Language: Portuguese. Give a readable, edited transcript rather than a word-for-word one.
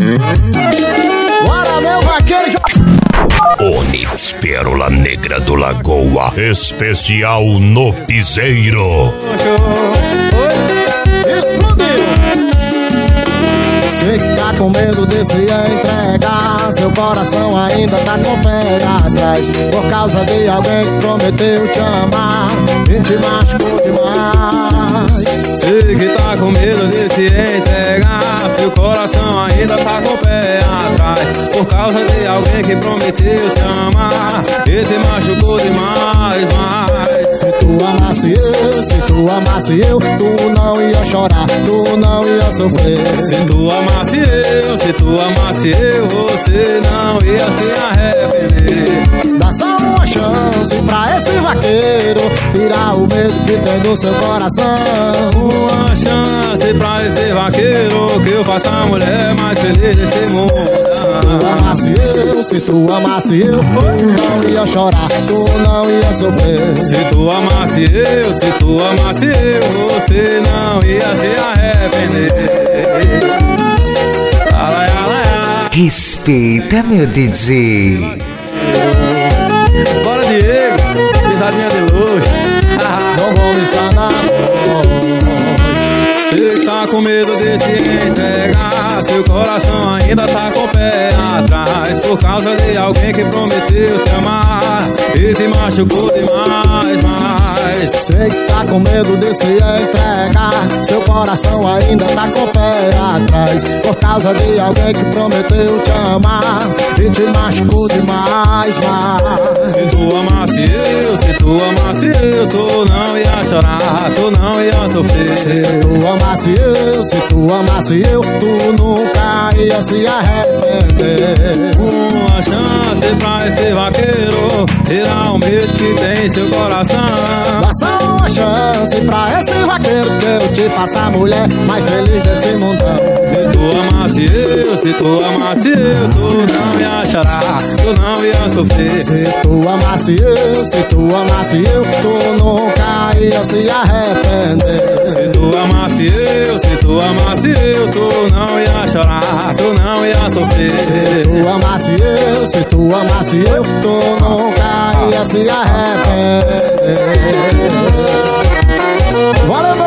Bora, meu vaqueiro! Onix, pérola negra do Lagoa, especial no piseiro. Explodiu! Sei que tá com medo de se entregar, seu coração ainda tá com o pé atrás, por causa de alguém que prometeu te amar e te machucou demais. Sei que tá com medo de se entregar, seu coração ainda tá com o pé atrás, por causa de alguém que prometeu te amar e te machucou demais, mas se tu amasse eu, tu não ia chorar, tu não ia sofrer. Se tu amasse eu, você não ia se arrepender. Dá só uma chance pra esse vaqueiro tirar o medo que tem do seu coração. Uma chance pra esse vaqueiro que eu faça a mulher mais feliz desse mundo. Se tu amasse eu, tu não ia chorar, tu não ia sofrer. Se tu amasse eu, você não ia se arrepender. Respeita, meu DJ. Bora, Diego, pisadinha de luxo. Não vamos estar na Você tá com medo de se entregar, seu coração ainda tá com o pé atrás, por causa de alguém que prometeu te amar e te machucou demais, mas sei que tá com medo de se entregar, seu coração ainda tá com o pé atrás, por causa de alguém que prometeu te amar e te machucou demais, mas se tu amasse eu, tu não ia chorar, tu não ia sofrer. Se tu amasse eu, tu nunca ia se arrepender. Uma chance pra esse vaqueiro tirar o medo que tem em seu coração. Dá só uma chance pra esse vaqueiro que eu te faça a mulher mais feliz desse mundão. Se tu amasse eu, tu não ia chorar, tu não ia sofrer. Se tu amasse eu, tu nunca ia se arrepender. Se tu amasse eu, tu não ia chorar, tu não ia sofrer. Se tu amasse eu, tu nunca ia se arrepender. Bora,